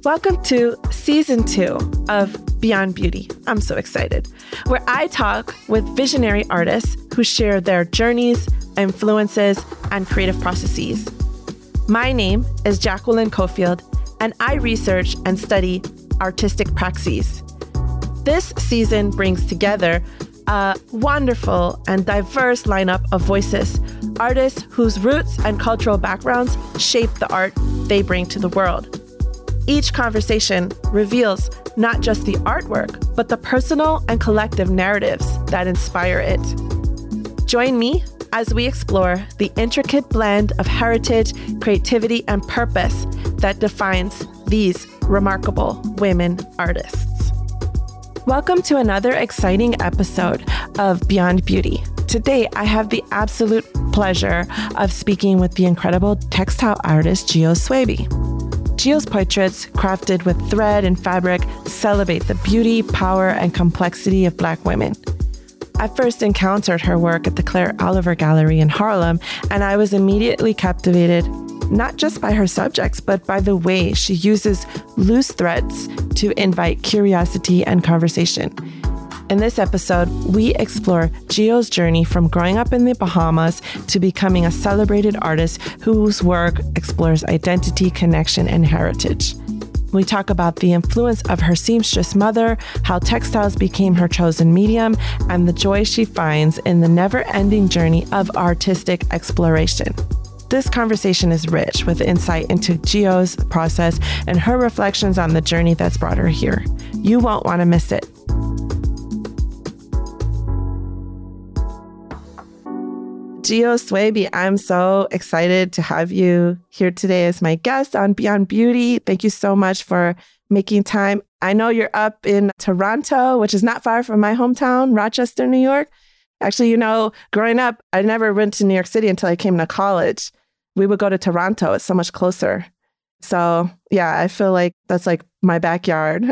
Welcome to Season 2 of Beyond Beauty. I'm so excited. Where I talk with visionary artists who share their journeys, influences, and creative processes. My name is Jacqueline Cofield, and I research and study artistic praxis. This season brings together a wonderful and diverse lineup of voices, artists whose roots and cultural backgrounds shape the art they bring to the world. Each conversation reveals not just the artwork, but the personal and collective narratives that inspire it. Join me as we explore the intricate blend of heritage, creativity, and purpose that defines these remarkable women artists. Welcome to another exciting episode of Beyond Beauty. Today, I have the absolute pleasure of speaking with the incredible textile artist Geo Swaby. Geo's portraits, crafted with thread and fabric, celebrate the beauty, power, and complexity of Black women. I first encountered her work at the Claire Oliver Gallery in Harlem, and I was immediately captivated, not just by her subjects, but by the way she uses loose threads to invite curiosity and conversation. In this episode, we explore Geo's journey from growing up in the Bahamas to becoming a celebrated artist whose work explores identity, connection, and heritage. We talk about the influence of her seamstress mother, how textiles became her chosen medium, and the joy she finds in the never-ending journey of artistic exploration. This conversation is rich with insight into Geo's process and her reflections on the journey that's brought her here. You won't want to miss it. Geo Swaby, I'm so excited to have you here today as my guest on Beyond Beauty. Thank you so much for making time. I know you're up in Toronto, which is not far from my hometown, Rochester, New York. Actually, growing up, I never went to New York City until I came to college. We would go to Toronto. It's so much closer. So yeah, I feel like that's like my backyard.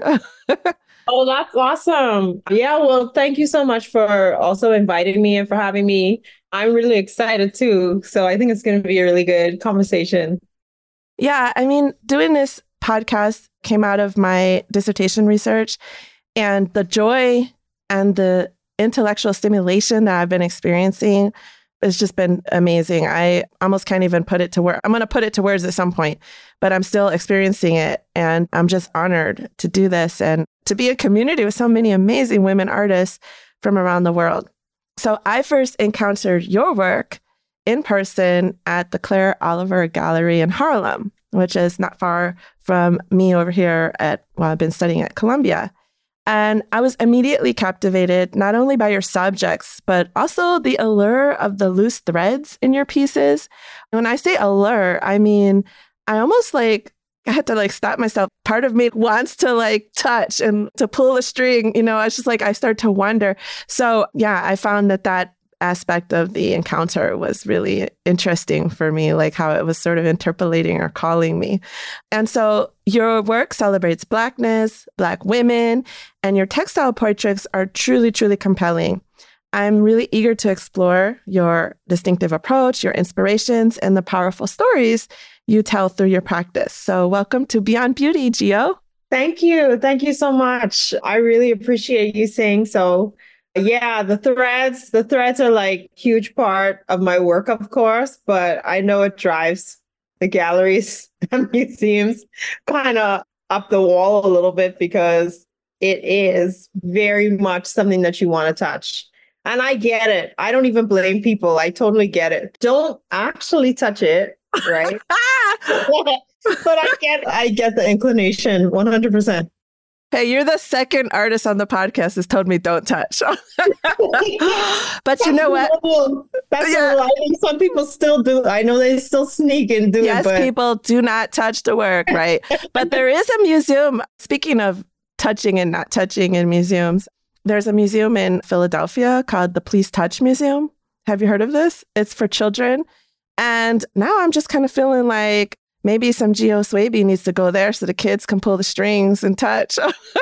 Oh, that's awesome. Yeah, well, thank you so much for also inviting me and for having me. I'm really excited too. So I think it's going to be a really good conversation. Yeah, I mean, doing this podcast came out of my dissertation research, and the joy and the intellectual stimulation that I've been experiencing has just been amazing. I almost can't even put it to words. I'm going to put it to words at some point, but I'm still experiencing it. And I'm just honored to do this and to be in community with so many amazing women artists from around the world. So I first encountered your work in person at the Claire Oliver Gallery in Harlem, which is not far from me over here I've been studying at Columbia. And I was immediately captivated not only by your subjects, but also the allure of the loose threads in your pieces. And when I say allure, I mean, I almost I had to stop myself. Part of me wants to touch and to pull a string, I was just I start to wonder. So yeah, I found that aspect of the encounter was really interesting for me, how it was sort of interpolating or calling me. And so your work celebrates Blackness, Black women, and your textile portraits are truly, truly compelling. I'm really eager to explore your distinctive approach, your inspirations, and the powerful stories you tell through your practice. So welcome to Beyond Beauty, Geo. Thank you. Thank you so much. I really appreciate you saying so. Yeah, the threads are huge part of my work, of course, but I know it drives the galleries and museums kind of up the wall a little bit because it is very much something that you want to touch. And I get it. I don't even blame people. I totally get it. Don't actually touch it, right? But I get the inclination 100%. Hey, you're the second artist on the podcast who's told me don't touch. But you know what? That's I think some people still do. I know they still sneak and do it. Yes, people do not touch the work, right? But there is a museum. Speaking of touching and not touching in museums, there's a museum in Philadelphia called the Please Touch Museum. Have you heard of this? It's for children. And now I'm just kind of feeling like maybe some Geo Swaby needs to go there so the kids can pull the strings and touch.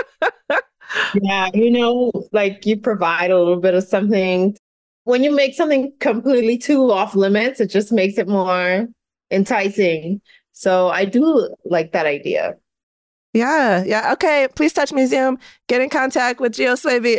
Yeah, you provide a little bit of something. When you make something completely too off limits, it just makes it more enticing. So I do like that idea. Yeah. Yeah. Okay. Please touch museum. Get in contact with Geo Swaby.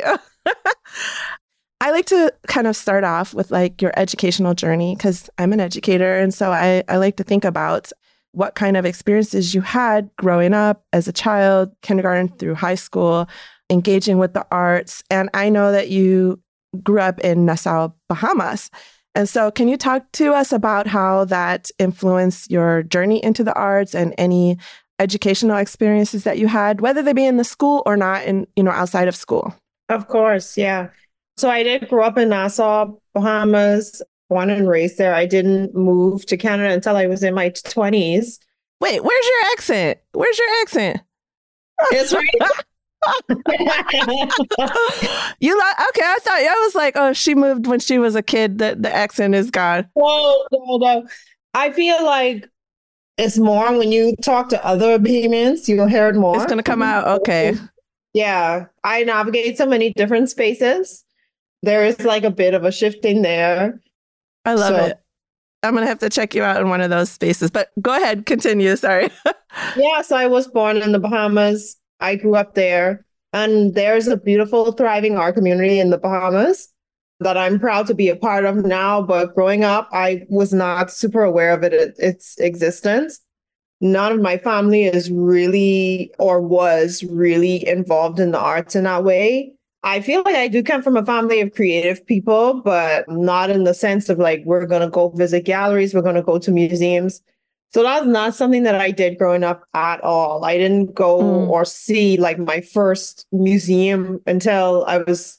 I like to kind of start off with like your educational journey because I'm an educator. And so I like to think about what kind of experiences you had growing up as a child, kindergarten through high school, engaging with the arts. And I know that you grew up in Nassau, Bahamas. And so can you talk to us about how that influenced your journey into the arts and any educational experiences that you had, whether they be in the school or not, in, outside of school? Of course, yeah. So I did grow up in Nassau, Bahamas, born and raised there. I didn't move to Canada until I was in my 20s. Wait, where's your accent? Where's your accent? It's right. Okay, I was like, oh, she moved when she was a kid. The accent is gone. No, no, no. I feel like it's more when you talk to other Bahamians, you'll hear it more. It's gonna come out. Okay. Yeah. I navigate so many different spaces. There is like a bit of a shifting there. I love it. I'm going to have to check you out in one of those spaces, but go ahead, continue. Sorry. Yeah. So I was born in the Bahamas. I grew up there, and there's a beautiful, thriving art community in the Bahamas that I'm proud to be a part of now. But growing up, I was not super aware of its existence. None of my family is really or was really involved in the arts in that way. I feel like I do come from a family of creative people, but not in the sense of like, we're going to go visit galleries, we're going to go to museums. So that's not something that I did growing up at all. I didn't go or see like my first museum until I was,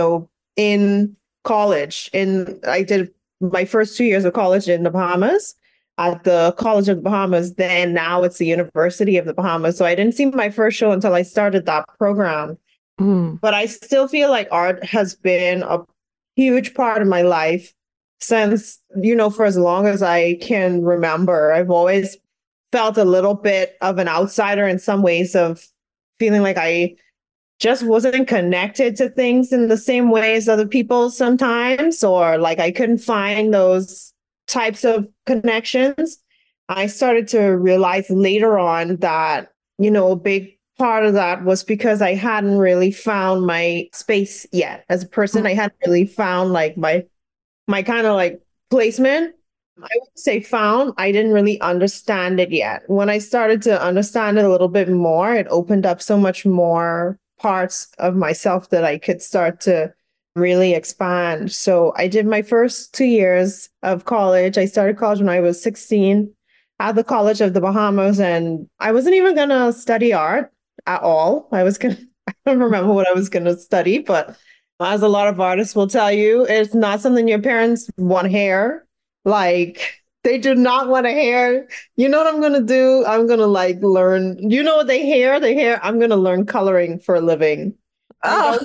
in college. I did my first 2 years of college in the Bahamas at the College of the Bahamas. Then now it's the University of the Bahamas. So I didn't see my first show until I started that program. But I still feel like art has been a huge part of my life since, for as long as I can remember. I've always felt a little bit of an outsider in some ways, of feeling like I just wasn't connected to things in the same way as other people sometimes, or like I couldn't find those types of connections. I started to realize later on that, a big part of that was because I hadn't really found my space yet as a person. I hadn't really found like my kind of like placement. I would say found. I didn't really understand it yet. When I started to understand it a little bit more, it opened up so much more parts of myself that I could start to really expand. So I did my first 2 years of college. I started college when I was 16 at the College of the Bahamas, and I wasn't even going to study art at all. I don't remember what I was going to study, but as a lot of artists will tell you, it's not something your parents want to hear. Like, they do not want to hear. You know what I'm going to do? I'm going to like learn. You know what they hear? They hear, I'm going to learn coloring for a living. Oh.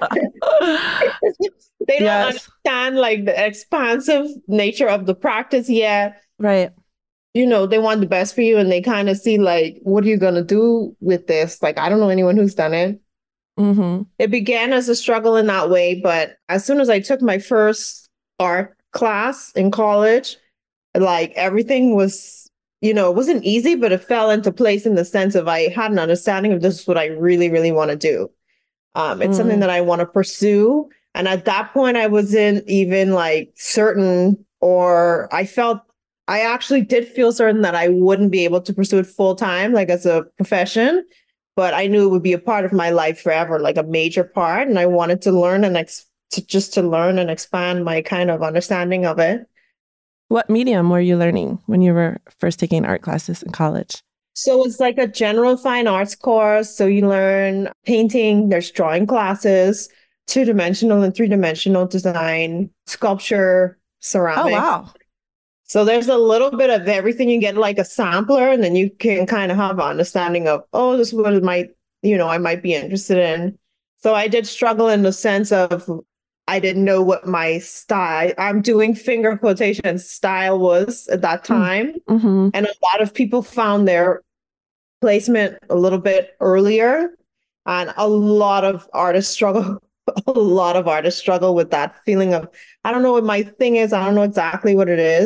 They don't understand like the expansive nature of the practice yet. Right. They want the best for you, and they kind of see like, what are you going to do with this? Like, I don't know anyone who's done it. It began as a struggle in that way, but as soon as I took my first art class in college, like everything was, it wasn't easy, but it fell into place in the sense of I had an understanding of this is what I really, really want to do. It's something that I want to pursue. And at that point, I wasn't even like certain, or I actually did feel certain that I wouldn't be able to pursue it full time, like as a profession, but I knew it would be a part of my life forever, like a major part. And I wanted to learn to learn and expand my kind of understanding of it. What medium were you learning when you were first taking art classes in college? So it's like a general fine arts course. So you learn painting, there's drawing classes, 2-dimensional and 3-dimensional design, sculpture, ceramics. Oh, wow. So there's a little bit of everything. You get like a sampler, and then you can kind of have an understanding of, oh, this is what I might be interested in. So I did struggle in the sense of I didn't know what my style, I'm doing finger quotation, style was at that time. And a lot of people found their placement a little bit earlier. And a lot of artists struggle with that feeling of, I don't know what my thing is. I don't know exactly what it is.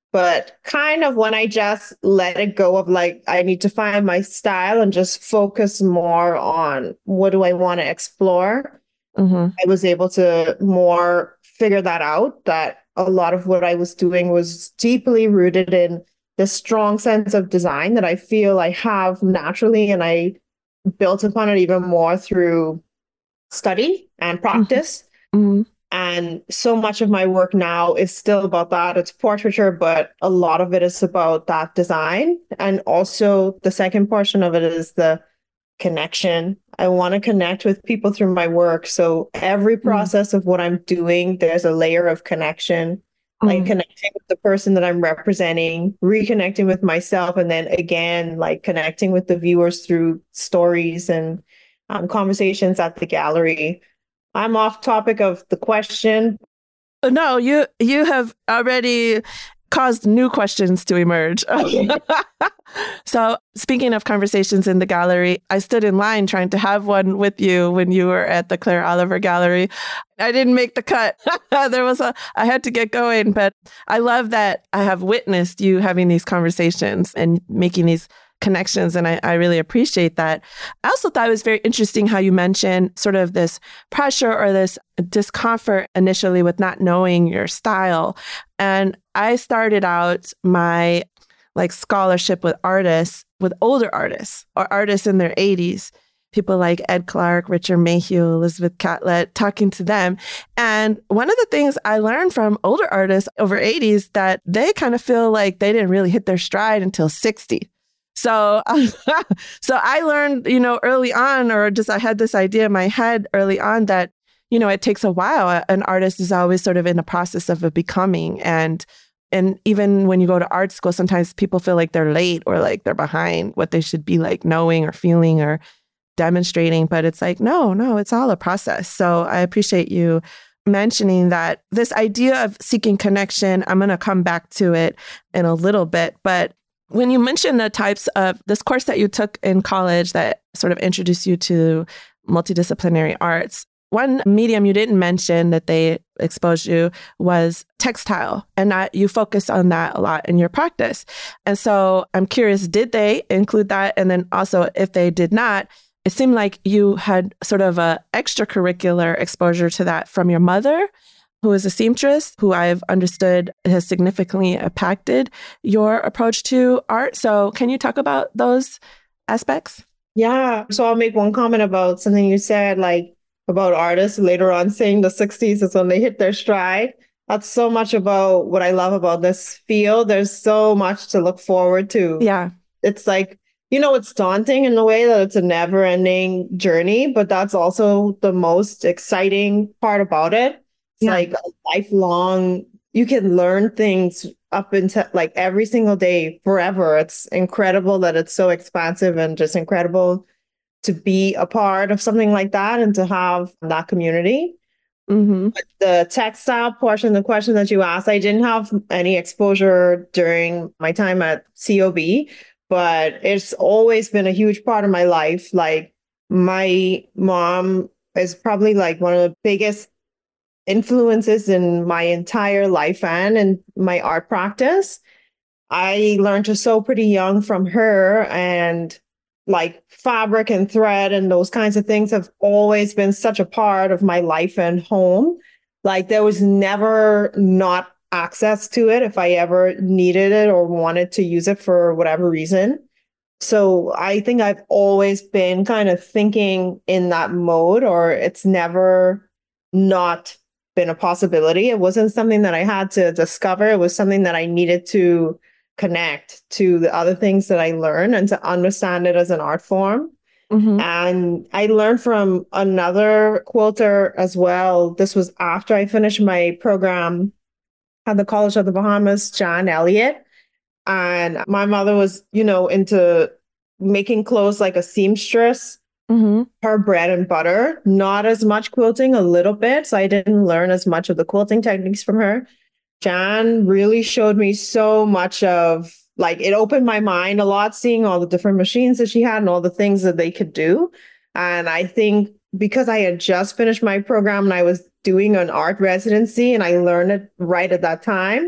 But kind of when I just let it go of like, I need to find my style and just focus more on what do I want to explore, Mm-hmm. I was able to more figure that out, that a lot of what I was doing was deeply rooted in this strong sense of design that I feel I have naturally. And I built upon it even more through study and practice. Mm-hmm. And so much of my work now is still about that. It's portraiture, but a lot of it is about that design. And also, the second portion of it is the connection. I want to connect with people through my work. So, every process of what I'm doing, there's a layer of connection, like Mm-hmm. connecting with the person that I'm representing, reconnecting with myself, and then again, like connecting with the viewers through stories and conversations at the gallery. I'm off topic of the question. No, you have already caused new questions to emerge. Okay. So, speaking of conversations in the gallery, I stood in line trying to have one with you when you were at the Claire Oliver Gallery. I didn't make the cut. I had to get going, but I love that I have witnessed you having these conversations and making these connections. And I really appreciate that. I also thought it was very interesting how you mentioned sort of this pressure or this discomfort initially with not knowing your style. And I started out my scholarship with artists, with older artists or artists in their 80s, people like Ed Clark, Richard Mayhew, Elizabeth Catlett, talking to them. And one of the things I learned from older artists over 80s that they kind of feel like they didn't really hit their stride until 60. So, so I learned, early on, or just I had this idea in my head early on that, it takes a while. An artist is always sort of in the process of a becoming. And even when you go to art school, sometimes people feel like they're late or like they're behind what they should be like knowing or feeling or demonstrating. But it's like, no, it's all a process. So I appreciate you mentioning that this idea of seeking connection. I'm going to come back to it in a little bit. But when you mentioned the types of this course that you took in college that sort of introduced you to multidisciplinary arts, one medium you didn't mention that they exposed you was textile, and you focus on that a lot in your practice. And so I'm curious, did they include that? And then also, if they did not, it seemed like you had sort of a extracurricular exposure to that from your mother, who is a seamstress, who I've understood has significantly impacted your approach to art. So can you talk about those aspects? Yeah. So I'll make one comment about something you said, like about artists later on saying the 60s is when they hit their stride. That's so much about what I love about this field. There's so much to look forward to. Yeah. It's like, it's daunting in the way that it's a never ending journey, but that's also the most exciting part about it. It's like a lifelong, you can learn things up into like every single day forever. It's incredible that it's so expansive and just incredible to be a part of something like that and to have that community. Mm-hmm. But the textile portion, the question that you asked, I didn't have any exposure during my time at COB, but it's always been a huge part of my life. Like my mom is probably like one of the biggest influences in my entire life and my art practice. I learned to sew pretty young from her, and like fabric and thread and those kinds of things have always been such a part of my life and home. Like there was never not access to it if I ever needed it or wanted to use it for whatever reason. So I think I've always been kind of thinking in that mode, or it's never not been a possibility. It wasn't something that I had to discover. It was something that I needed to connect to the other things that I learned and to understand it as an art form. Mm-hmm. And I learned from another quilter as well. This was after I finished my program at the College of the Bahamas, John Elliott. And my mother was, into making clothes like a seamstress. Mm-hmm. Her bread and butter, not as much quilting, a little bit. So I didn't learn as much of the quilting techniques from her. Jan really showed me so much of, like, it opened my mind a lot, seeing all the different machines that she had and all the things that they could do. And I think because I had just finished my program and I was doing an art residency and I learned it right at that time,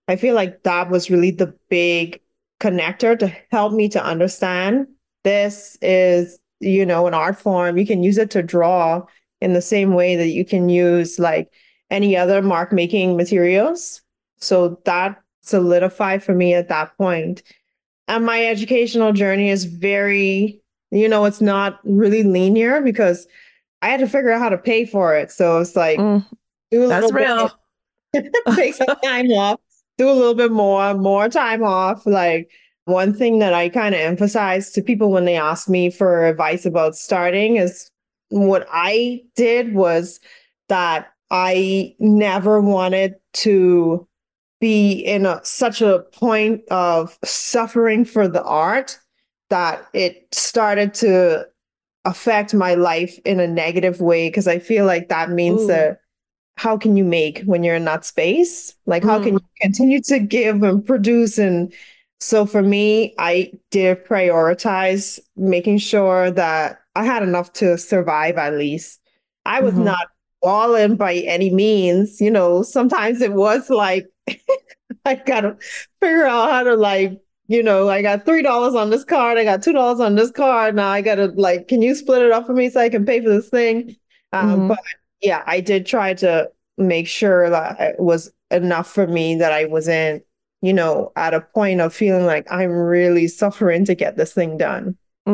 I feel like that was really the big connector to help me to understand this is, an art form. You can use it to draw in the same way that you can use like any other mark making materials. So that solidified for me at that point. And my educational journey is very, it's not really linear because I had to figure out how to pay for it. So it's like, do a that's little real. bit, take some time off, do a little bit more time off. Like one thing that I kind of emphasize to people when they ask me for advice about starting is what I did was that I never wanted to be in such a point of suffering for the art that it started to affect my life in a negative way. Because I feel like that means that how can you make when you're in that space? Like, how can you continue to give and produce? And so for me, I did prioritize making sure that I had enough to survive at least. I was not all in by any means. Sometimes it was like, I gotta figure out how to I got $3 on this card. I got $2 on this card. Now I gotta can you split it up for me so I can pay for this thing? But yeah, I did try to make sure that it was enough for me that I wasn't, at a point of feeling like I'm really suffering to get this thing done.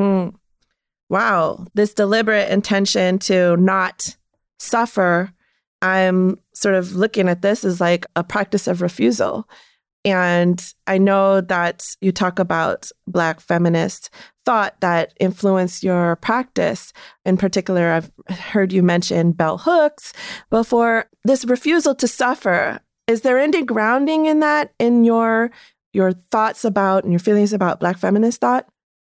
Wow. This deliberate intention to not suffer, I'm sort of looking at this as like a practice of refusal. And I know that you talk about Black feminist thought that influenced your practice. In particular, I've heard you mention bell hooks before. This refusal to suffer, is there any grounding in that, in your thoughts about and your feelings about Black feminist thought?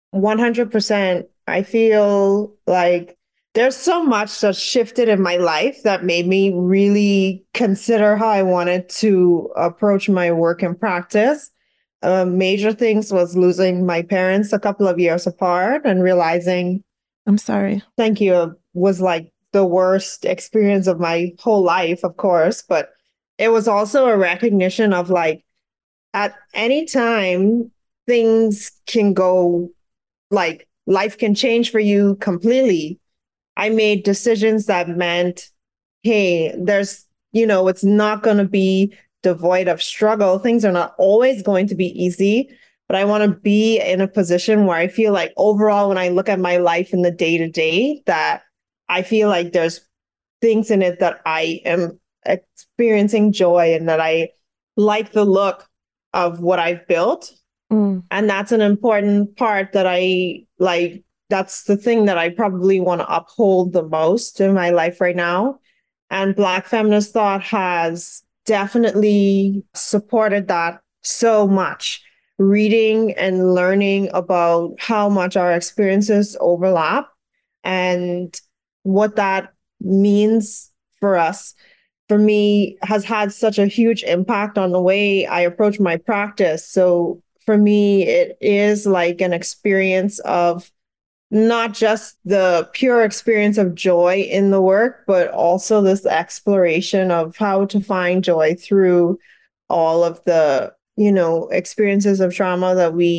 100%. I feel like there's so much that shifted in my life that made me really consider how I wanted to approach my work and practice. Major things was losing my parents a couple of years apart and realizing, I'm sorry. Thank you, was like the worst experience of my whole life, of course. But it was also a recognition of like, at any time, things can go, like life can change for you completely. I made decisions that meant, hey, there's, it's not going to be devoid of struggle. Things are not always going to be easy, but I want to be in a position where I feel like overall, when I look at my life in the day to day, that I feel like there's things in it that I am experiencing joy and that I like the look of what I've built. And that's an important part that I like. That's the thing that I probably want to uphold the most in my life right now. And Black feminist thought has definitely supported that so much. Reading and learning about how much our experiences overlap and what that means for us, for me, has had such a huge impact on the way I approach my practice. So for me, it is like an experience of not just the pure experience of joy in the work, but also this exploration of how to find joy through all of the, experiences of trauma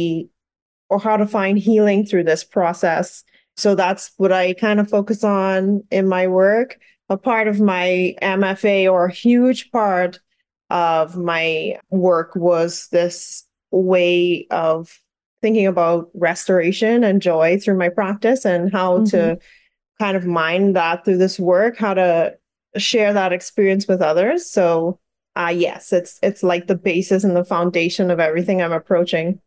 or how to find healing through this process. So that's what I kind of focus on in my work. A part of my MFA, or a huge part of my work, was this way of thinking about restoration and joy through my practice and how to kind of mine that through this work, how to share that experience with others. So yes, it's like the basis and the foundation of everything I'm approaching.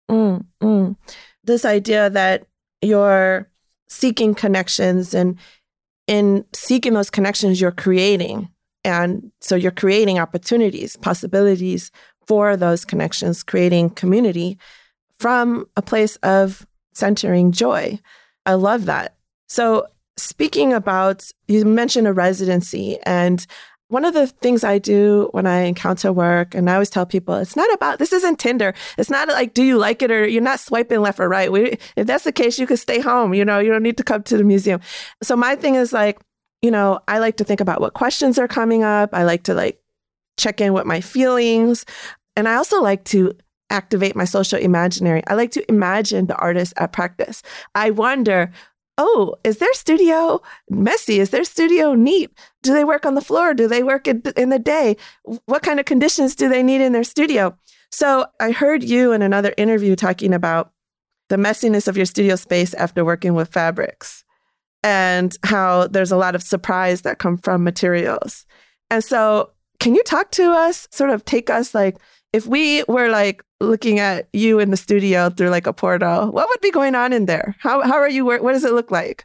This idea that you're seeking connections, and in seeking those connections, you're creating. And so you're creating opportunities, possibilities for those connections, creating community from a place of centering joy. I love that. So speaking about, you mentioned a residency, and one of the things I do when I encounter work, and I always tell people, it's not about, this isn't Tinder. It's not like, do you like it, or you're not swiping left or right. If that's the case, you could stay home. You don't need to come to the museum. So my thing is like, I like to think about what questions are coming up. I like to check in with my feelings. And I also like to activate my social imaginary. I like to imagine the artist at practice. I wonder, oh, is their studio messy? Is their studio neat? Do they work on the floor? Do they work in the day? What kind of conditions do they need in their studio? So I heard you in another interview talking about the messiness of your studio space after working with fabrics and how there's a lot of surprise that come from materials. And so can you talk to us, sort of take us like, if we were like looking at you in the studio through like a portal, what would be going on in there? How are you? What does it look like?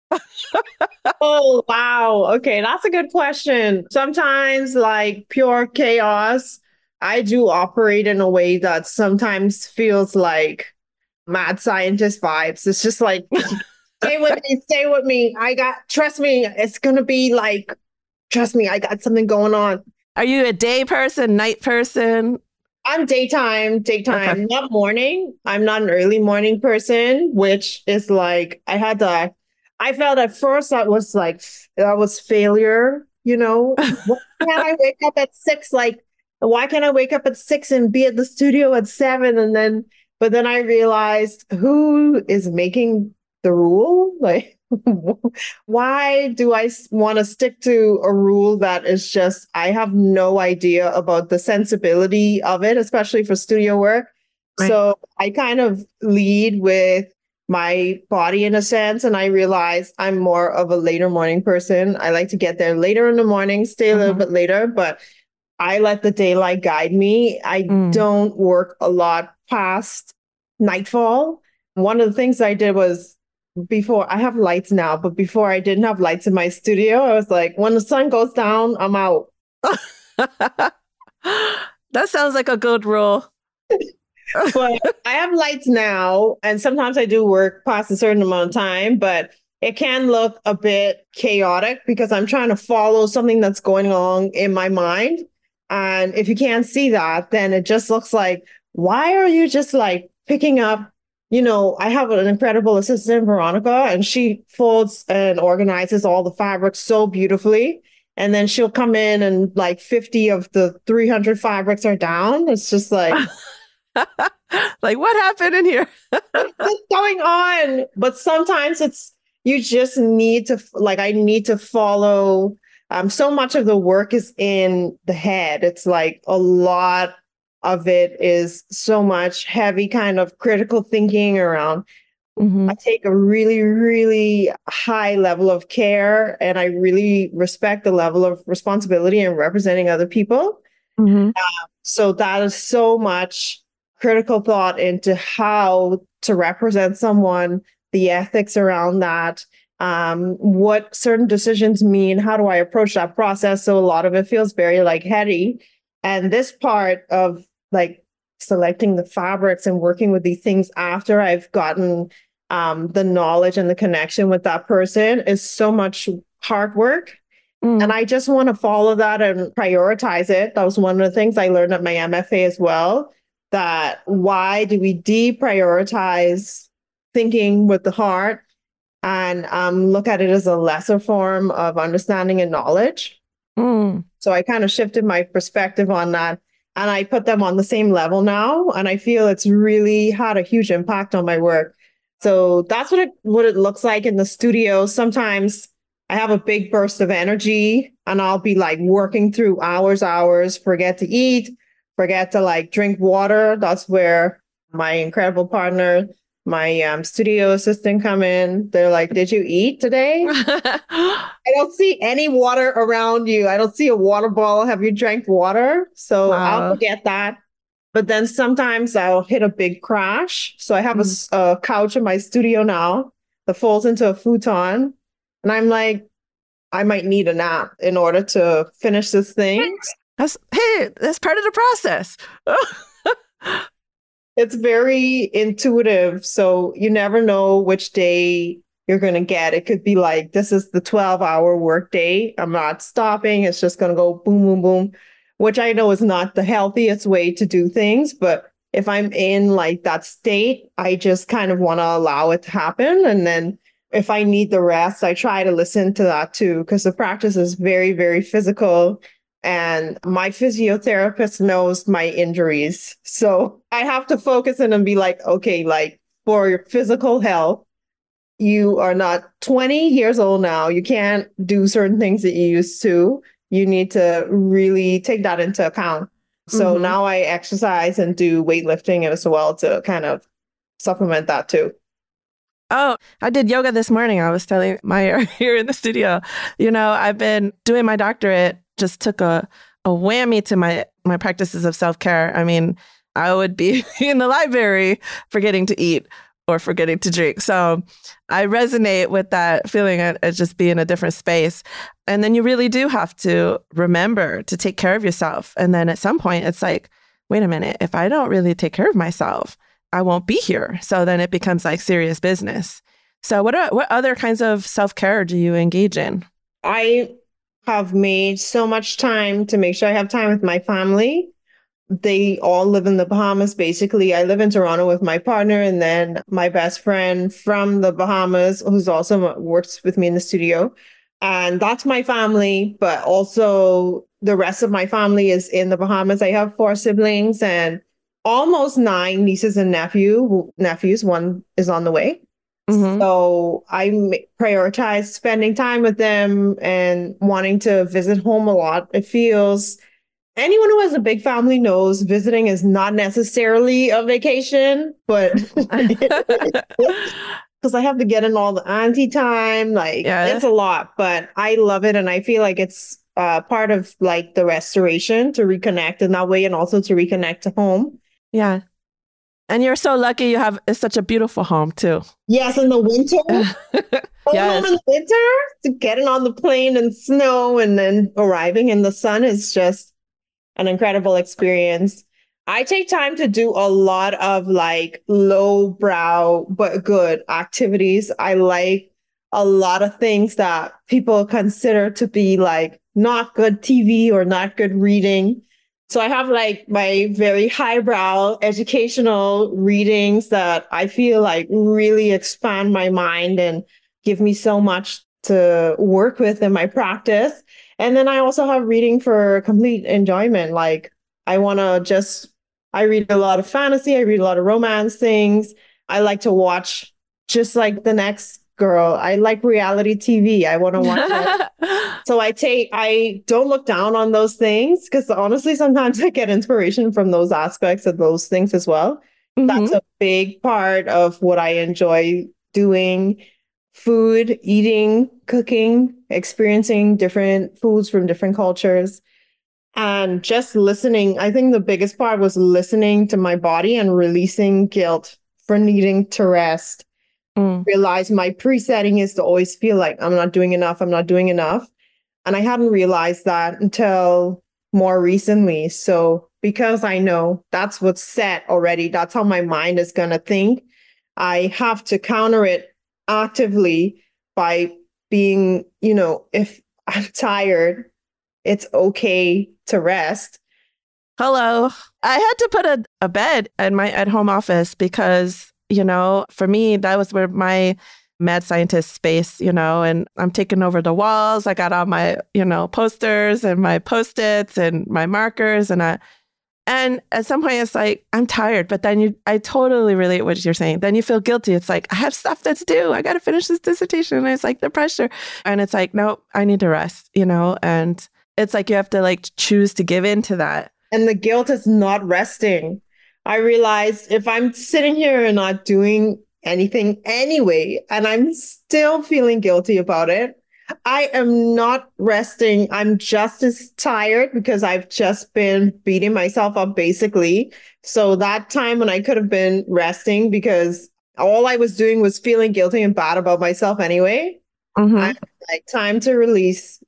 Oh, wow. Okay, that's a good question. Sometimes, like pure chaos, I do operate in a way that sometimes feels like mad scientist vibes. It's just like, stay with me, stay with me. Trust me, it's going to be like, trust me, I got something going on. Are you a day person, night person? I'm daytime, Okay. not morning. I'm not an early morning person, which is like, I felt at first that was like, that was failure, you know? Why can't I wake up at 6? Like, why can't I wake up at 6 and be at the studio at 7? But then I realized, who is making the rule? Like, why do I want to stick to a rule that is just, I have no idea about the sensibility of it, especially for studio work. Right. So I kind of lead with my body in a sense. And I realize I'm more of a later morning person. I like to get there later in the morning, stay a little bit later, but I let the daylight guide me. I don't work a lot past nightfall. One of the things I did was, before I have lights now, but before I didn't have lights in my studio, I was like, when the sun goes down, I'm out. That sounds like a good rule. But I have lights now, and sometimes I do work past a certain amount of time, but it can look a bit chaotic because I'm trying to follow something that's going on in my mind. And if you can't see that, then it just looks like, why are you just like picking up? You know, I have an incredible assistant, Veronica, and she folds and organizes all the fabrics so beautifully. And then she'll come in and like 50 of the 300 fabrics are down. It's just like, like, what happened in here? what's going on? But sometimes you just need to, like, I need to follow. So much of the work is in the head. It's like a lot of it is so much heavy kind of critical thinking around. I take a really, really high level of care, and I really respect the level of responsibility in representing other people. So that is so much critical thought into how to represent someone, the ethics around that, what certain decisions mean, how do I approach that process? So a lot of it feels very like heady. And this part of like selecting the fabrics and working with these things after I've gotten the knowledge and the connection with that person is so much hard work. And I just want to follow that and prioritize it. That was one of the things I learned at my MFA as well, that why do we deprioritize thinking with the heart and look at it as a lesser form of understanding and knowledge? So I kind of shifted my perspective on that. And I put them on the same level now. And I feel it's really had a huge impact on my work. So that's what it looks like in the studio. Sometimes I have a big burst of energy and I'll be like working through hours, forget to eat, forget to like drink water. That's where my incredible partner, my studio assistant come in. They're like, did you eat today? I don't see any water around you. I don't see a water bottle. Have you drank water? So I'll forget that. But then sometimes I'll hit a big crash. So I have a couch in my studio now that folds into a futon. And I'm like, I might need a nap in order to finish this thing. That's part of the process. It's very intuitive. So you never know which day you're going to get. It could be like, this is the 12-hour work day. I'm not stopping. It's just going to go boom, boom, boom, which I know is not the healthiest way to do things. But if I'm in like that state, I just kind of want to allow it to happen. And then if I need the rest, I try to listen to that too, because the practice is very, very physical. And my physiotherapist knows my injuries. So I have to focus in and be like, okay, like for your physical health, you are not 20 years old now. You can't do certain things that you used to. You need to really take that into account. So now I exercise and do weightlifting as well to kind of supplement that too. Oh, I did yoga this morning. I was telling Maya here in the studio. I've been doing my doctorate, just took a whammy to my practices of self-care. I mean, I would be in the library forgetting to eat or forgetting to drink. So I resonate with that feeling of just being in a different space. And then you really do have to remember to take care of yourself. And then at some point, it's like, wait a minute, if I don't really take care of myself, I won't be here. So then it becomes like serious business. So what other kinds of self-care do you engage in? I have made so much time to make sure I have time with my family. They all live in the Bahamas, basically. I live in Toronto with my partner and then my best friend from the Bahamas, who's also works with me in the studio. And that's my family, but also the rest of my family is in the Bahamas. I have 4 siblings and almost 9 nieces and nephews. One is on the way. So I prioritize spending time with them and wanting to visit home a lot. It feels anyone who has a big family knows visiting is not necessarily a vacation, but because I have to get in all the auntie time, it's a lot, but I love it. And I feel like it's part of like the restoration to reconnect in that way and also to reconnect to home. Yeah. And you're so lucky you have such a beautiful home too. Yes, in the winter. Yes. In the winter, getting on the plane and snow and then arriving in the sun is just an incredible experience. I take time to do a lot of like low brow but good activities. I like a lot of things that people consider to be like not good TV or not good reading. So I have like my very highbrow educational readings that I feel like really expand my mind and give me so much to work with in my practice. And then I also have reading for complete enjoyment. Like I read a lot of fantasy. I read a lot of romance things. I like to watch just like the next girl. I like reality TV. I want to watch it. So I don't look down on those things because honestly, sometimes I get inspiration from those aspects of those things as well. That's a big part of what I enjoy doing. Food, eating, cooking, experiencing different foods from different cultures, and just listening. I think the biggest part was listening to my body and releasing guilt for needing to rest. Realize my presetting is to always feel like I'm not doing enough. I'm not doing enough. And I hadn't realized that until more recently. So because I know that's what's set already, that's how my mind is going to think. I have to counter it actively by being, if I'm tired, it's okay to rest. Hello. I had to put a bed in my at-home office because, for me, that was where my mad scientist space, and I'm taking over the walls. I got all my, posters and my Post-its and my markers and at some point it's like, I'm tired, but then I totally relate what you're saying. Then you feel guilty. It's like, I have stuff that's due. I got to finish this dissertation. And it's like the pressure. And it's like, no, I need to rest, and it's like, you have to like choose to give in to that. And the guilt is not resting. I realized if I'm sitting here and not doing anything anyway, and I'm still feeling guilty about it, I am not resting. I'm just as tired because I've just been beating myself up basically. So that time when I could have been resting because all I was doing was feeling guilty and bad about myself anyway. I'm like, time to release.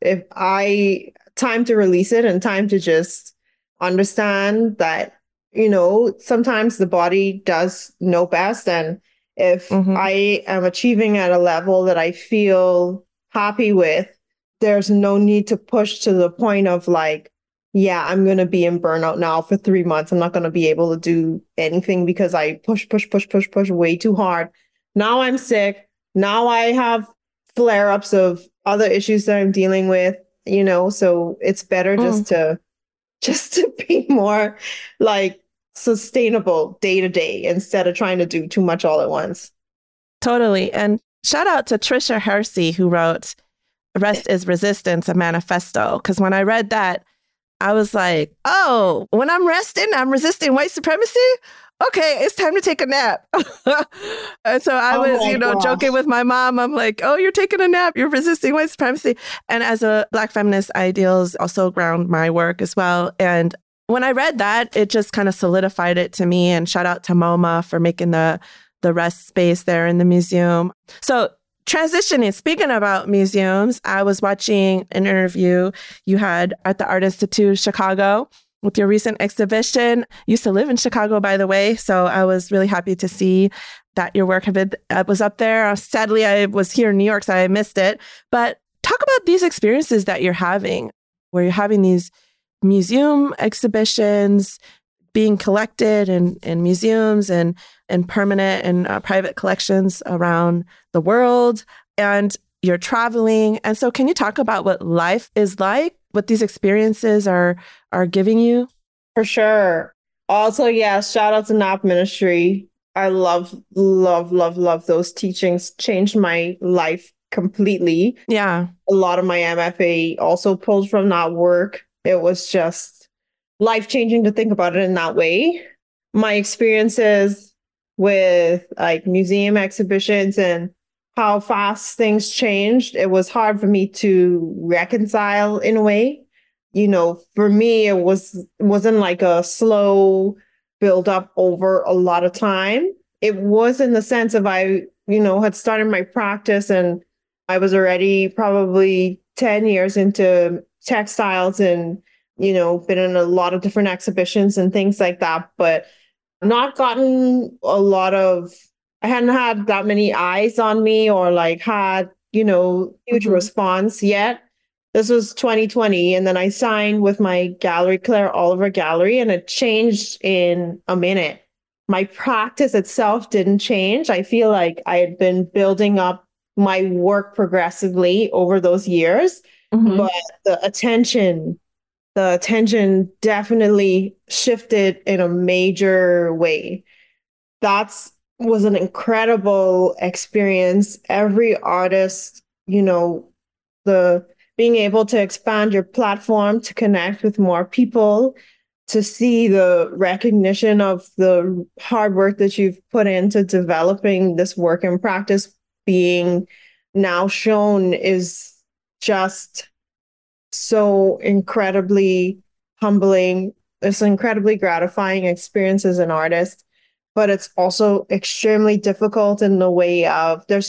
Time to release it and time to just understand that, sometimes the body does know best. And if I am achieving at a level that I feel happy with, there's no need to push to the point of like, yeah, I'm going to be in burnout now for 3 months. I'm not going to be able to do anything because I push way too hard. Now I'm sick. Now I have flare-ups of other issues that I'm dealing with. so it's better Mm, just to be more like sustainable day to day instead of trying to do too much all at once. totally. And shout out to Trisha Hersey, who wrote Rest is Resistance, a manifesto. Because when I read that, I was like, oh, when I'm resting, I'm resisting white supremacy. Okay, it's time to take a nap. And so I Oh was, my joking gosh. with my mom. I'm like, oh, you're taking a nap. You're resisting white supremacy. And as a Black feminist, ideals also ground my work as well. And when I read that, it just kind of solidified it to me. And shout out to MoMA for making the rest space there in the museum. So transitioning, speaking about museums, I was watching an interview you had at the Art Institute of Chicago with your recent exhibition. Used to live in Chicago, by the way, so I was really happy to see that your work was up there. Sadly, I was here in New York, so I missed it. But talk about these experiences that you're having, where you're having these museum exhibitions being collected in museums and permanent and private collections around the world. And you're traveling. And so can you talk about what life is like, what these experiences are giving you? For sure. Also, yeah, shout out to NAP Ministry. I love, love, love, love those teachings. Changed my life completely. Yeah. A lot of my MFA also pulled from that work. It was just life changing to think about it in that way. My experiences with like museum exhibitions and how fast things changed, it was hard for me to reconcile in a way. For me, it wasn't like a slow build up over a lot of time. It was in the sense of had started my practice and I was already probably 10 years into textiles and, been in a lot of different exhibitions and things like that, but not gotten I hadn't had that many eyes on me or like had, huge Hmm. response yet. This was 2020. And then I signed with my gallery, Claire Oliver Gallery, and it changed in a minute. My practice itself didn't change. I feel like I had been building up my work progressively over those years, Hmm. but the attention definitely shifted in a major way. That's was an incredible experience. Every artist, the being able to expand your platform to connect with more people, to see the recognition of the hard work that you've put into developing this work and practice being now shown is just so incredibly humbling. It's an incredibly gratifying experience as an artist, but it's also extremely difficult in the way of there's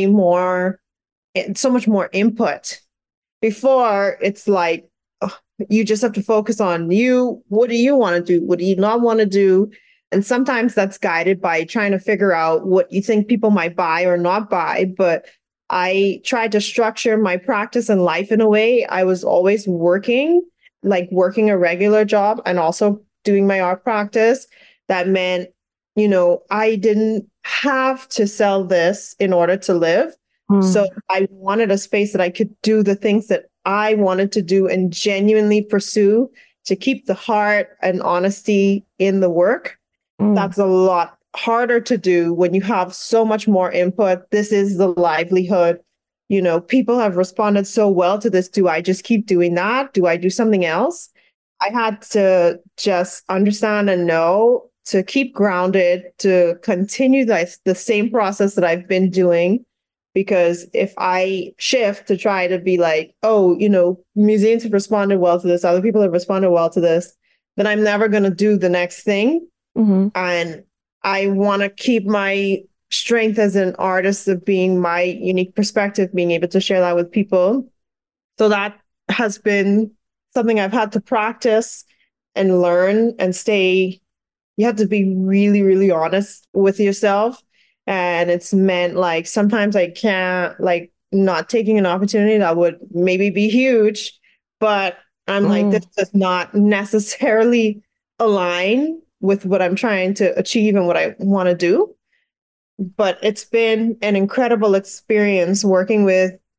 so much more input. Before, it's like you just have to focus on you. What do you want to do? What do you not want to do? And sometimes that's guided by trying to figure out what you think people might buy or not buy. But I tried to structure my practice and life in a way I was always working, like working a regular job and also doing my art practice. That meant, I didn't have to sell this in order to live. So I wanted a space that I could do the things that I wanted to do and genuinely pursue to keep the heart and honesty in the work. Mm. That's a lot harder to do when you have so much more input. This is the livelihood. People have responded so well to this. Do I just keep doing that? Do I do something else? I had to just understand and know to keep grounded, to continue the same process that I've been doing. Because if I shift to try to be like, oh, museums have responded well to this, other people have responded well to this, then I'm never going to do the next thing. Hmm. And I want to keep my strength as an artist of being my unique perspective, being able to share that with people. So that has been something I've had to practice and learn and stay. You have to be really, really honest with yourself. And it's meant like sometimes I can't, like, not taking an opportunity that would maybe be huge, but I'm like, Mm. this does not necessarily align with what I'm trying to achieve and what I want to do. But it's been an incredible experience working with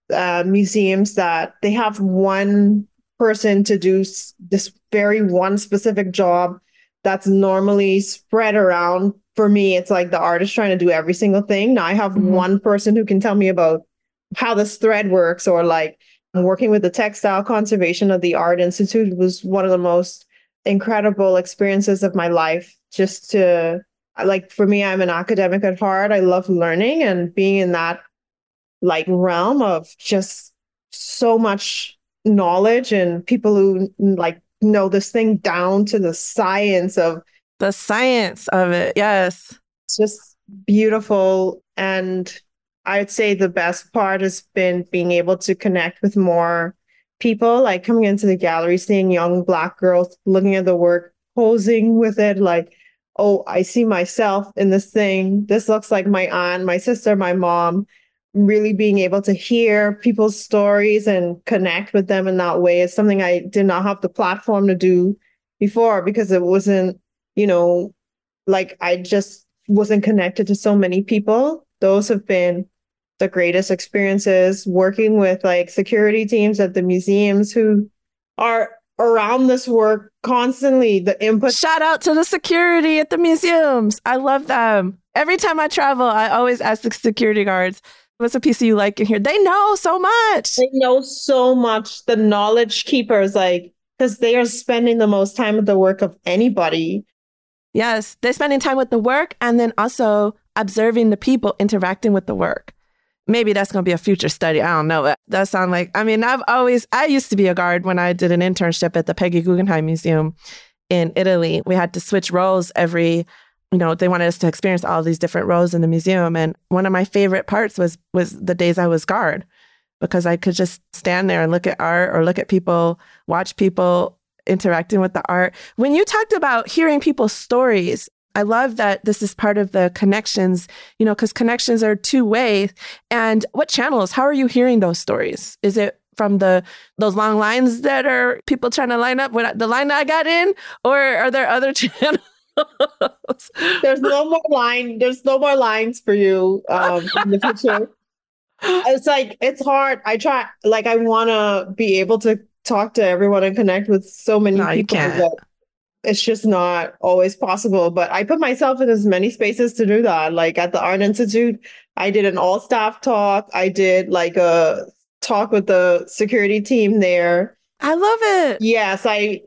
museums that they have one person to do this very one specific job that's normally spread around. For me, it's like the artist trying to do every single thing. Now I have one person who can tell me about how this thread works, or like working with the Textile Conservation of the Art Institute was one of the most incredible experiences of my life. Just to, like, for me, I'm an academic at heart. I love learning, and being in that like realm of just so much knowledge and people who like know this thing down to the science of it. Yes. It's just beautiful. And I'd say the best part has been being able to connect with more people, like coming into the gallery, seeing young Black girls looking at the work, posing with it, like, oh, I see myself in this thing. This looks like my aunt, my sister, my mom. Really being able to hear people's stories and connect with them in that way is something I did not have the platform to do before, because it wasn't, like I just wasn't connected to so many people. Those have been the greatest experiences, working with like security teams at the museums who are around this work constantly. The input. Shout out to the security at the museums. I love them. Every time I travel, I always ask the security guards, what's a piece you like in here? They know so much. They know so much. The knowledge keepers, like, because they are spending the most time with the work of anybody. Yes, they're spending time with the work and then also observing the people interacting with the work. Maybe that's going to be a future study. I don't know. That sounds like, I used to be a guard when I did an internship at the Peggy Guggenheim Museum in Italy. We had to switch roles they wanted us to experience all these different roles in the museum. And one of my favorite parts was the days I was guard, because I could just stand there and look at art or look at people, watch people interacting with the art. When you talked about hearing people's stories, I love that this is part of the connections, because connections are two-way. And what channels, how are you hearing those stories? Is it from those long lines that are people trying to line up with the line that I got in, or are there other channels? There's no more line. There's no more lines for you in the future. It's like, it's hard. I want to be able to talk to everyone and connect with so many people. But it's just not always possible. But I put myself in as many spaces to do that. Like at the Art Institute, I did an all staff talk. I did like a talk with the security team there. I love it. Yes,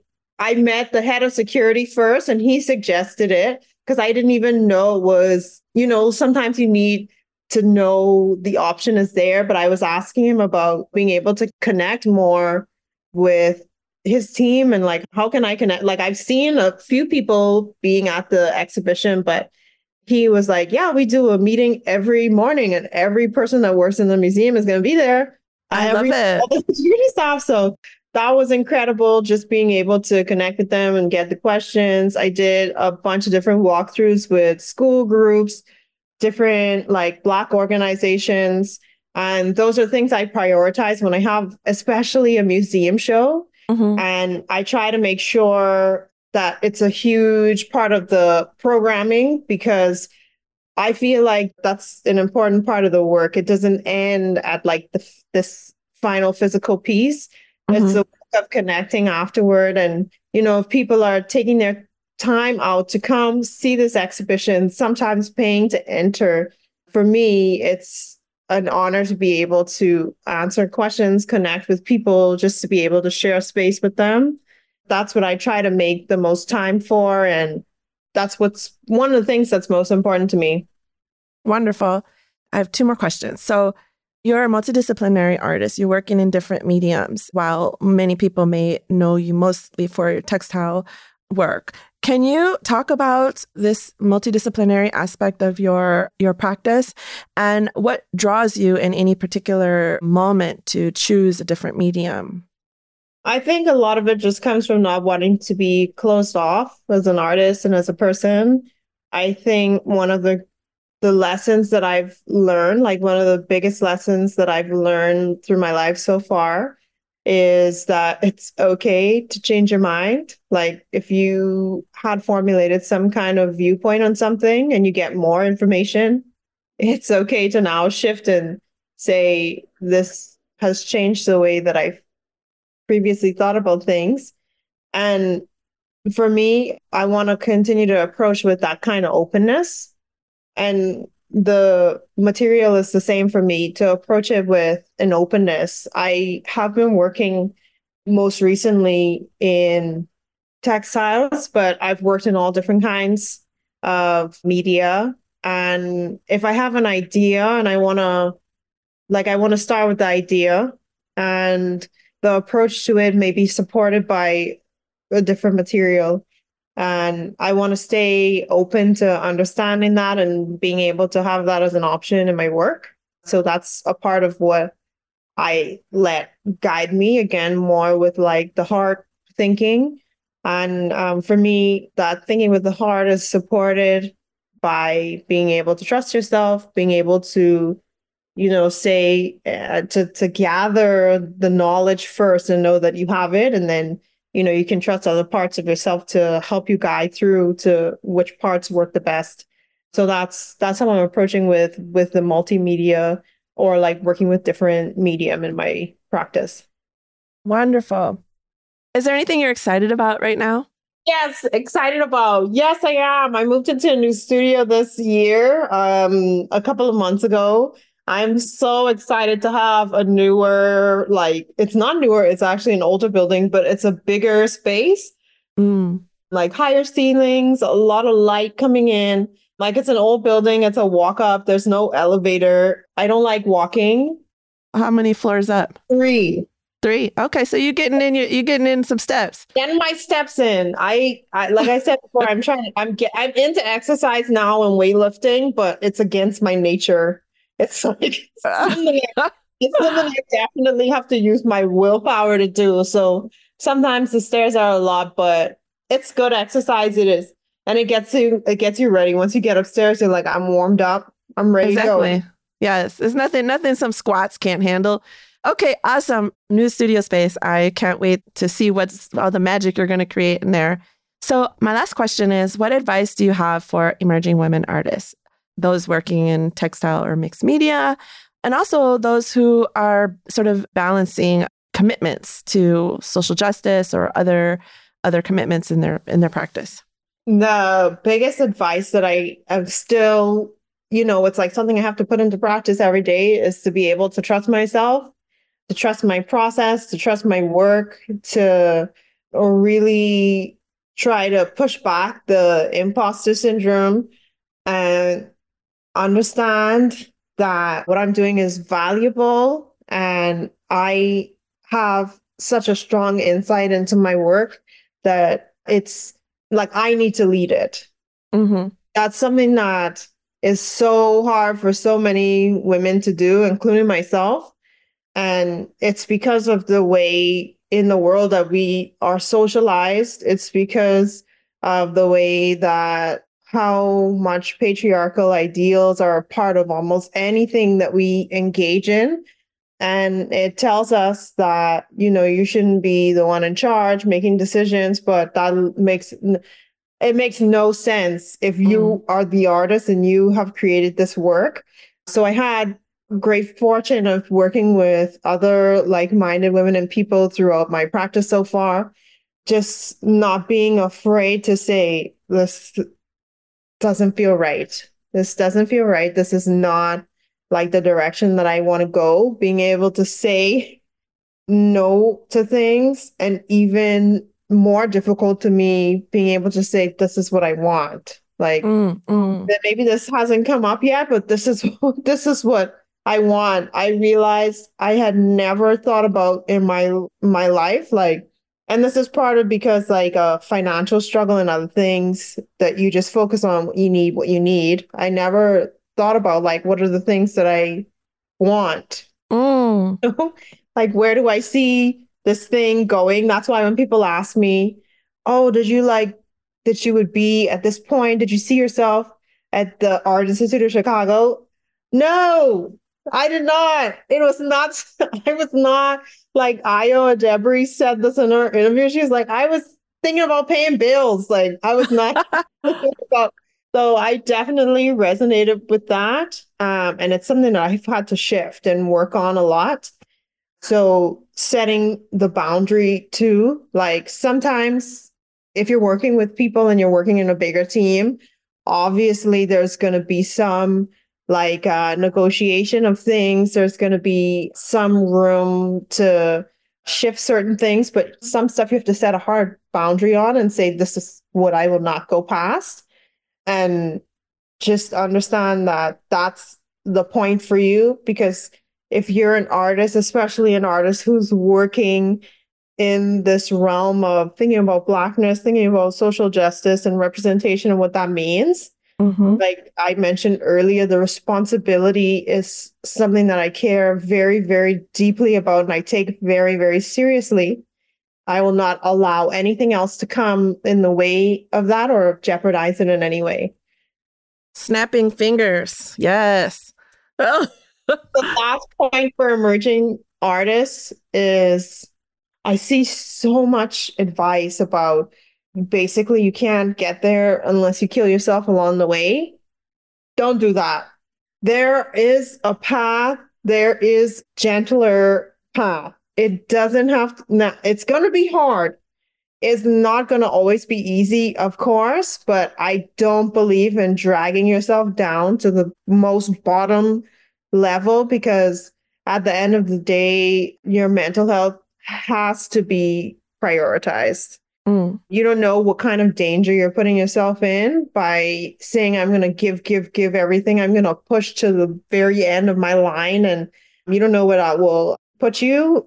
I met the head of security first, and he suggested it because I didn't even know it was, sometimes you need to know the option is there. But I was asking him about being able to connect more with his team and like, how can I connect? Like, I've seen a few people being at the exhibition, but he was like, yeah, we do a meeting every morning and every person that works in the museum is going to be there. I love it. All the security staff. So that was incredible, just being able to connect with them and get the questions. I did a bunch of different walkthroughs with school groups, different like Black organizations. And those are things I prioritize when I have, especially a museum show. Mm-hmm. And I try to make sure that it's a huge part of the programming, because I feel like that's an important part of the work. It doesn't end at like this final physical piece. Mm-hmm. It's the work of connecting afterward. And, if people are taking their time out to come see this exhibition, sometimes paying to enter, for me, it's an honor to be able to answer questions, connect with people, just to be able to share space with them. That's what I try to make the most time for. And that's what's one of the things that's most important to me. Wonderful. I have two more questions. So you're a multidisciplinary artist. You're working in different mediums, while many people may know you mostly for your textile work. Can you talk about this multidisciplinary aspect of your practice and what draws you in any particular moment to choose a different medium? I think a lot of it just comes from not wanting to be closed off as an artist and as a person. I think one of the lessons that I've learned, like one of the biggest lessons that I've learned through my life so far, is that it's okay to change your mind. Like if you had formulated some kind of viewpoint on something and you get more information, it's okay to now shift and say, this has changed the way that I've previously thought about things. And for me, I want to continue to approach with that kind of openness. And the material is the same for me to approach it with an openness. I have been working most recently in textiles, but I've worked in all different kinds of media. And if I have an idea and I want to start with the idea, and the approach to it may be supported by a different material. And I want to stay open to understanding that and being able to have that as an option in my work. So that's a part of what I let guide me again, more with like the heart thinking. And for me, that thinking with the heart is supported by being able to trust yourself, being able to, say to gather the knowledge first and know that you have it, and then you can trust other parts of yourself to help you guide through to which parts work the best. So that's how I'm approaching with the multimedia, or like working with different medium in my practice. Wonderful. Is there anything you're excited about right now? Yes, excited about. Yes, I am. I moved into a new studio this year, a couple of months ago. I'm so excited to have a newer, it's not newer, it's actually an older building, but it's a bigger space, like higher ceilings, a lot of light coming in. Like, it's an old building, it's a walk up, there's no elevator. I don't like walking. How many floors up? 3. Okay, so you're getting in some steps. Getting my steps in. I like I said before, I'm into exercise now and weightlifting, but it's against my nature. It's like something I definitely have to use my willpower to do. So sometimes the stairs are a lot, but it's good exercise. It is. And it gets you ready. Once you get upstairs, you're like, I'm warmed up. I'm ready to go. Yes. It's nothing some squats can't handle. Okay, awesome. New studio space. I can't wait to see what's all the magic you're going to create in there. So my last question is, what advice do you have for emerging women artists, those working in textile or mixed media, and also those who are sort of balancing commitments to social justice or other commitments in their practice? The biggest advice that I am still, it's like something I have to put into practice every day, is to be able to trust myself, to trust my process, to trust my work, to really try to push back the imposter syndrome and understand that what I'm doing is valuable, and I have such a strong insight into my work that it's like I need to lead it. Mm-hmm. That's something that is so hard for so many women to do, including myself. And it's because of the way in the world that we are socialized. It's because of the way that how much patriarchal ideals are a part of almost anything that we engage in. And it tells us that, you shouldn't be the one in charge making decisions, but it makes no sense if you are the artist and you have created this work. So I had great fortune of working with other like-minded women and people throughout my practice so far, just not being afraid to say, this doesn't feel right. This doesn't feel right. This is not like the direction that I want to go. Being able to say no to things, and even more difficult to me, being able to say, this is what I want. Like, that maybe this hasn't come up yet, but this is what I want. I realized I had never thought about in my life, and this is part of because like a financial struggle and other things that you just focus on what you need. I never thought about like, what are the things that I want? Like, where do I see this thing going? That's why when people ask me, oh, did you like that you would be at this point? Did you see yourself at the Art Institute of Chicago? No, I did not. It was not, I was not like Ayo Debris said this in her interview. She was like, I was thinking about paying bills. Like, I was not thinking about. So I definitely resonated with that. And it's something that I've had to shift and work on a lot. So setting the boundary too, like sometimes if you're working with people and you're working in a bigger team, obviously there's going to be some like negotiation of things. There's going to be some room to shift certain things, but some stuff you have to set a hard boundary on and say, this is what I will not go past. And just understand that that's the point for you, because if you're an artist, especially an artist who's working in this realm of thinking about Blackness, thinking about social justice and representation and what that means, like I mentioned earlier, the responsibility is something that I care very, very deeply about and I take very, very seriously. I will not allow anything else to come in the way of that or jeopardize it in any way. Snapping fingers. Yes. Oh. The last point for emerging artists is I see so much advice about basically you can't get there unless you kill yourself along the way. Don't do that. There is a path. There is gentler path. It doesn't have to, it's going to be hard. It's not going to always be easy, of course, but I don't believe in dragging yourself down to the most bottom level, because at the end of the day, your mental health has to be prioritized. You don't know what kind of danger you're putting yourself in by saying, I'm going to give everything. I'm going to push to the very end of my line. And you don't know where that will put you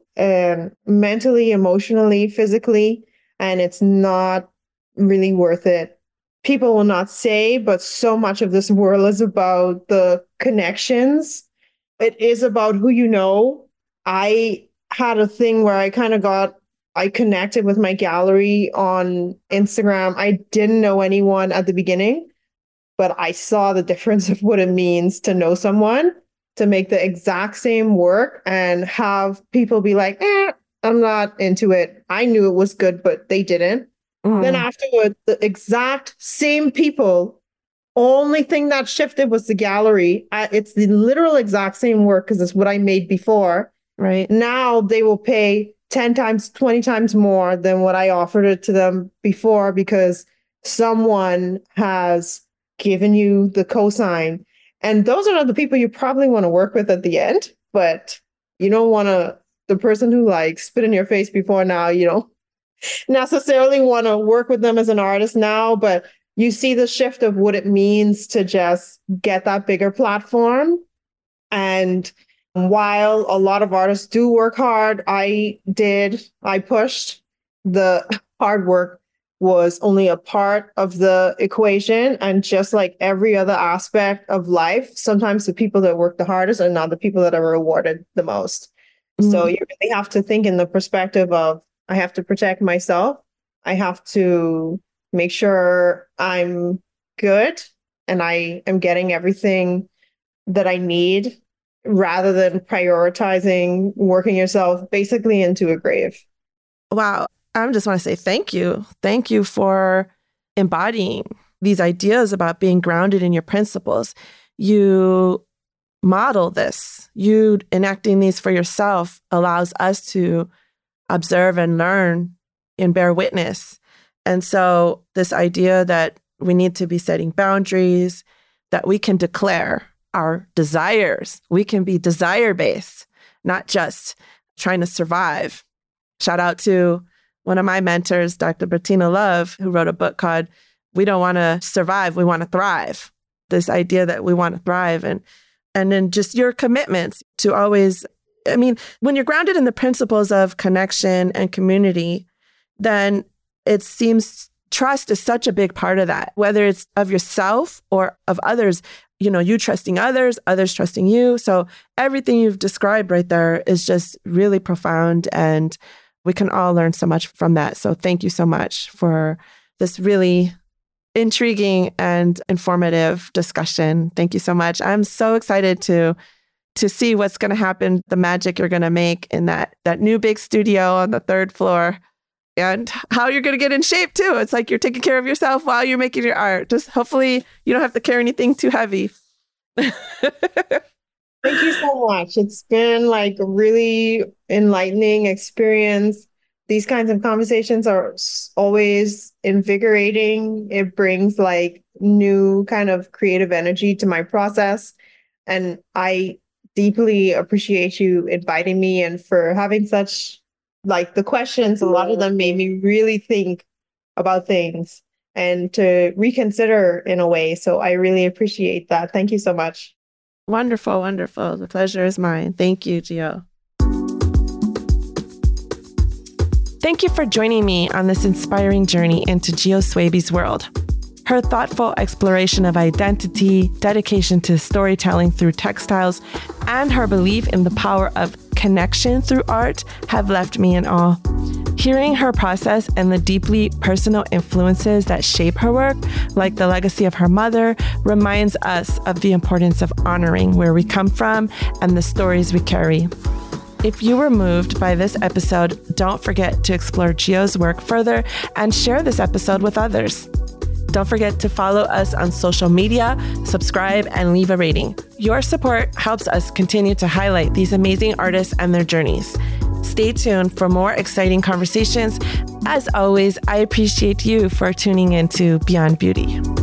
mentally, emotionally, physically. And it's not really worth it. People will not say, but so much of this world is about the connections. It is about who you know. I had a thing where I connected with my gallery on Instagram. I didn't know anyone at the beginning, but I saw the difference of what it means to know someone, to make the exact same work and have people be like, I'm not into it. I knew it was good, but they didn't. Then afterward, the exact same people, only thing that shifted was the gallery. It's the literal exact same work because it's what I made before. Right. Now they will pay 10 times, 20 times more than what I offered it to them before, because someone has given you the cosign. And those are not the people you probably want to work with at the end, but you don't want the person who like spit in your face before now, you don't necessarily want to work with them as an artist now, but you see the shift of what it means to just get that bigger platform. And while a lot of artists do work hard, I pushed. The hard work was only a part of the equation. And just like every other aspect of life, sometimes the people that work the hardest are not the people that are rewarded the most. So you really have to think in the perspective of, I have to protect myself. I have to make sure I'm good and I am getting everything that I need, rather than prioritizing working yourself basically into a grave. Wow. I just want to say thank you. Thank you for embodying these ideas about being grounded in your principles. You model this. You enacting these for yourself allows us to observe and learn and bear witness. And so this idea that we need to be setting boundaries, that we can declare our desires. We can be desire-based, not just trying to survive. Shout out to one of my mentors, Dr. Bettina Love, who wrote a book called We Don't Want to Survive, We Want to Thrive. This idea that we want to thrive. And then just your commitments to always, I mean, when you're grounded in the principles of connection and community, then it seems trust is such a big part of that, whether it's of yourself or of others. You trusting others, others trusting you. So everything you've described right there is just really profound, and we can all learn so much from that. So thank you so much for this really intriguing and informative discussion. Thank you so much. I'm so excited to see what's going to happen, the magic you're going to make in that new big studio on the 3rd floor. And how you're going to get in shape too. It's like you're taking care of yourself while you're making your art. Just hopefully you don't have to carry anything too heavy. Thank you so so much. It's been like a really enlightening experience. These kinds of conversations are always invigorating. It brings like new kind of creative energy to my process. And I deeply appreciate you inviting me and for having such like the questions. A lot of them made me really think about things and to reconsider in a way. So I really appreciate that. Thank you so much. Wonderful, wonderful. The pleasure is mine. Thank you, Gio. Thank you for joining me on this inspiring journey into Gio Swaby's world. Her thoughtful exploration of identity, dedication to storytelling through textiles, and her belief in the power of connection through art have left me in awe. Hearing her process and the deeply personal influences that shape her work, like the legacy of her mother, reminds us of the importance of honoring where we come from and the stories we carry. If you were moved by this episode, don't forget to explore Gio's work further and share this episode with others. Don't forget to follow us on social media, subscribe, and leave a rating. Your support helps us continue to highlight these amazing artists and their journeys. Stay tuned for more exciting conversations. As always, I appreciate you for tuning into Beyond Beauty.